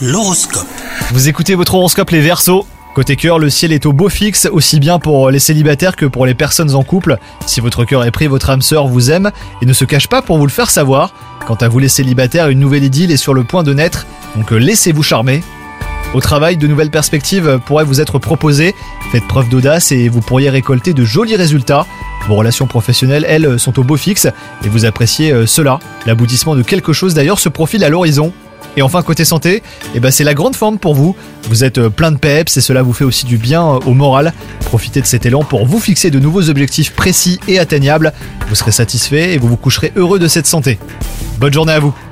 L'horoscope. Vous écoutez votre horoscope les Verseaux. Côté cœur, le ciel est au beau fixe, aussi bien pour les célibataires que pour les personnes en couple. Si votre cœur est pris, votre âme sœur vous aime et ne se cache pas pour vous le faire savoir. Quant à vous les célibataires, une nouvelle idylle est sur le point de naître, donc laissez-vous charmer. Au travail, de nouvelles perspectives pourraient vous être proposées. Faites preuve d'audace et vous pourriez récolter de jolis résultats. Vos relations professionnelles, elles, sont au beau fixe et vous appréciez cela. L'aboutissement de quelque chose d'ailleurs se profile à l'horizon. Et enfin côté santé, c'est la grande forme pour vous. Vous êtes plein de peps et cela vous fait aussi du bien au moral. Profitez de cet élan pour vous fixer de nouveaux objectifs précis et atteignables. Vous serez satisfait et vous vous coucherez heureux de cette santé. Bonne journée à vous.